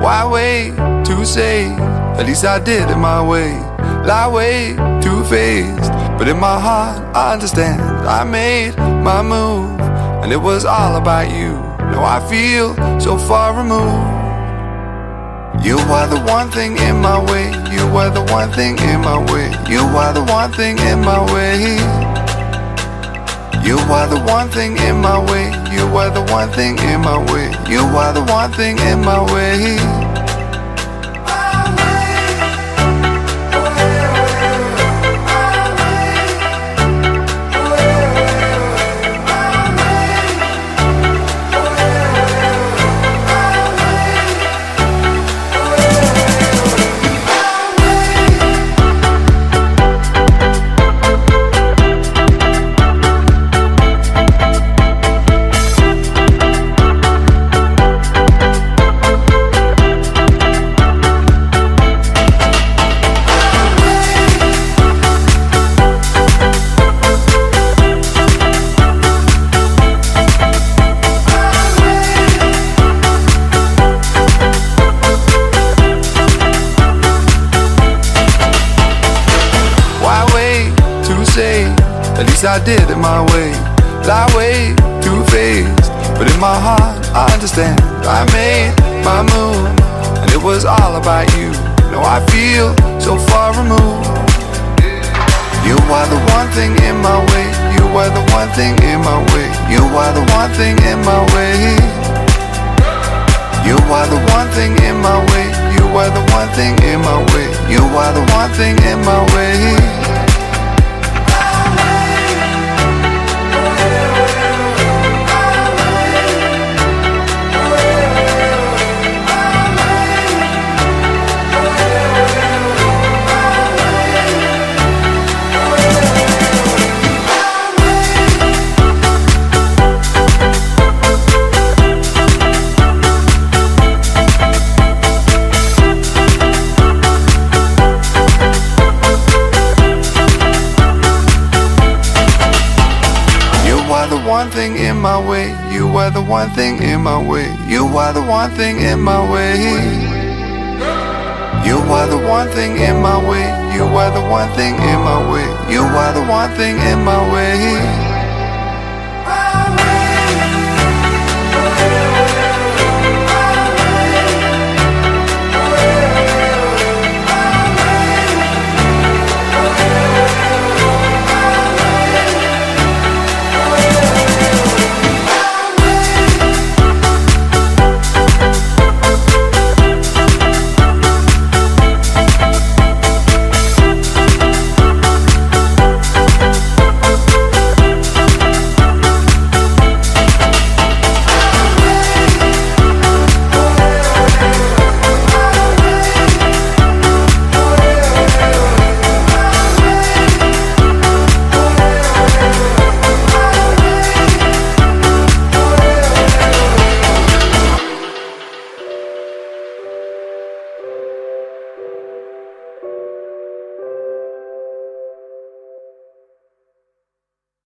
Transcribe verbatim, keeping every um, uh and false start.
Why wait to say? At least I did it my way. Lie way too faced, but in my heart I understand. I made my move, and it was all about you. Now I feel so far removed. You are the one thing in my way. You are the one thing in my way. You are the one thing in my way. You are the one thing in my way. You are the one thing in my way. You are the one thing in my way. At least I did it my way. Lie way too faced, but in my heart I understand. I made my move, and it was all about you. Now I feel so far removed. You are the one thing in my way. You are the one thing in my way. You are the one thing in my way. You are the one thing in my way. You are the one thing in my way. You are the one thing in my way. You are the one thing in my way. You are the one thing in my way. You are the one thing in my way. You are the one thing in my way. You are the one thing in my way. You are the one thing in my way.